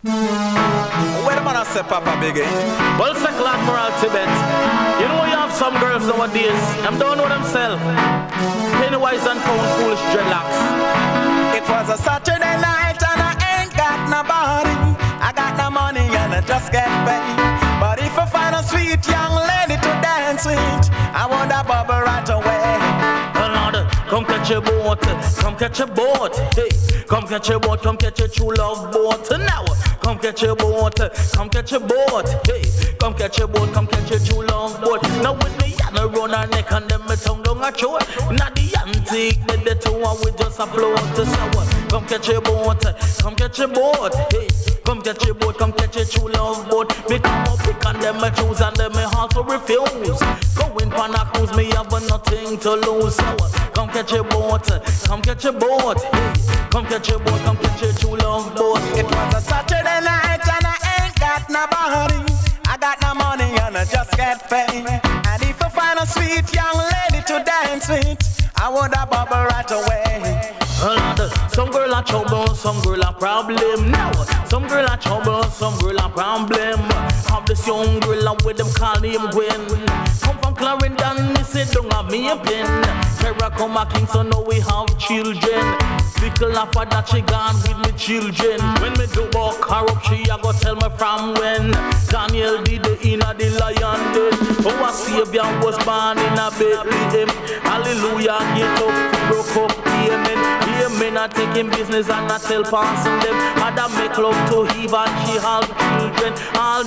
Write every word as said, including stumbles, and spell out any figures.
Where the man I say Papa Biggie? Well, second Admiral Tibet. You know you have some girls nowadays. Them don't know themselves. Pennywise and pound foolish dreadlocks. It was a Saturday night and I ain't got nobody. I got no money and I just get paid. But if I find a sweet young lady to dance with, I want that bubble right away. Come catch a boat, come catch a boat, hey. Come catch a boat, come catch a true love boat now. Come catch a boat, come catch a boat, hey. Come catch a boat, come catch a true love boat. Now with me, I run her neck and them me tongue down a throat. Now the antique, the the two and we just a float to sour. Come catch a boat, come catch a boat, hey. Come catch a boat, come catch a true love boat. Me come up pick and them me choose and them me also refuse. Going pan a cruise, me have nothing to lose. So come catch a boat, come catch a boat, hey. Come catch a boat, come catch a true love boat. It was a Saturday night and I ain't got nobody. I got no money and I just get paid. And if I find a sweet young lady to dance with, I want a bubble right away. Some girl a trouble, some girl a problem. Now, some girl a trouble, some girl a problem. Have this young girl with them call him Gwen. Come from Clarendon, me say don't have me a pen. Terra come a king, so now we have children. Little after that she gone with me children. When me do walk her up, she a go tell me from when Daniel did the inna the lion den. Oh, a savior was born in a Bethlehem. Hallelujah, get up, broke up, amen. Amen, I take him business and I tell passing them. Had I make love to Eve and she have children. All